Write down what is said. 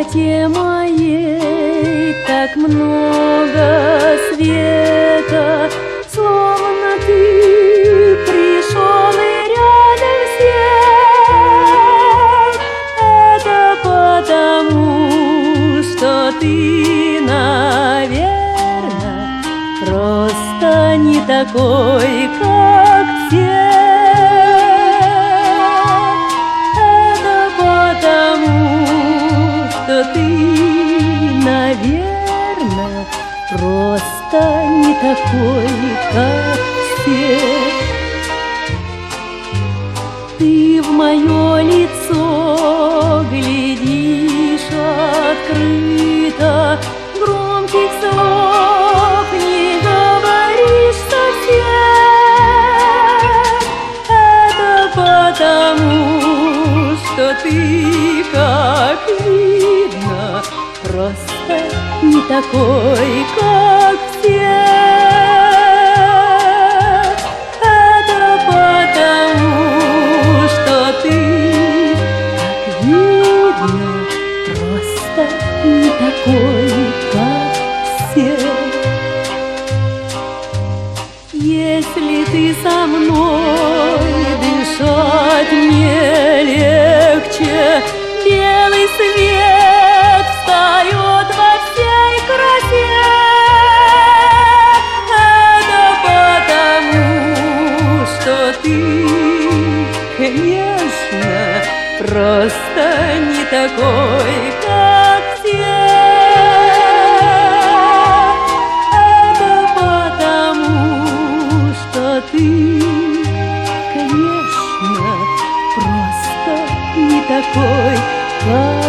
красоте моей так много света, словно ты пришел и рядом сел. Это потому, что ты, наверное, просто не такой, как все. Ты, наверное, просто не такой, как все. Ты в мое лицо глядишь открыто, громких слов не говоришь совсем. Это потому, что ты, как видно, просто не такой, как все. Это потому, что ты, как видно, просто не такой, как все. Если ты со мной, дышать мне легче, белый свет встает во всей красе. Это потому, что ты, конечно, просто не такой, как все. Это потому, что ты, конечно, просто не такой, как